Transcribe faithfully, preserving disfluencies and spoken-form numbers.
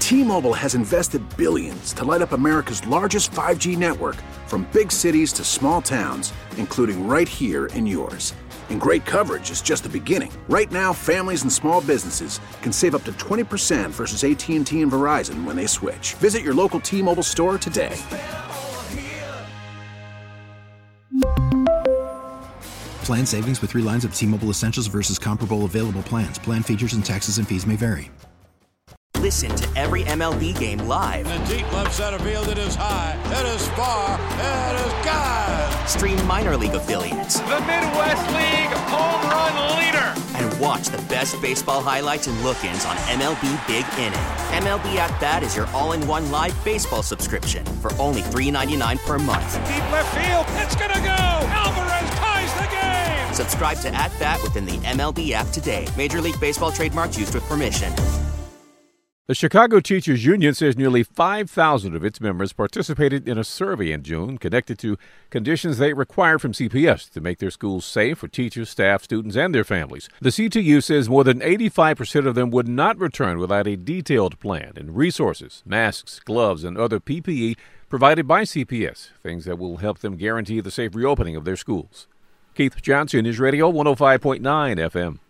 T-Mobile has invested billions to light up America's largest five G network, from big cities to small towns, including right here in yours. And great coverage is just the beginning. Right now, families and small businesses can save up to twenty percent versus A T and T and Verizon when they switch. Visit your local T-Mobile store today. Plan savings with three lines of T-Mobile Essentials versus comparable available plans. Plan features and taxes and fees may vary. Listen to every M L B game live. In the deep left center field, it is high, it is far, it is gone. Stream minor league affiliates. The Midwest League home run leader. And watch the best baseball highlights and look-ins on M L B Big Inning. M L B At Bat is your all-in-one live baseball subscription for only three dollars and ninety-nine cents per month. Deep left field, it's gonna go. Alvarez ties the game. Subscribe to At Bat within the M L B app today. Major League Baseball trademarks used with permission. The Chicago Teachers Union says nearly five thousand of its members participated in a survey in June connected to conditions they required from C P S to make their schools safe for teachers, staff, students, and their families. The C T U says more than eighty-five percent of them would not return without a detailed plan and resources, masks, gloves, and other P P E provided by C P S, things that will help them guarantee the safe reopening of their schools. Keith Johnson, News Radio one oh five point nine F M.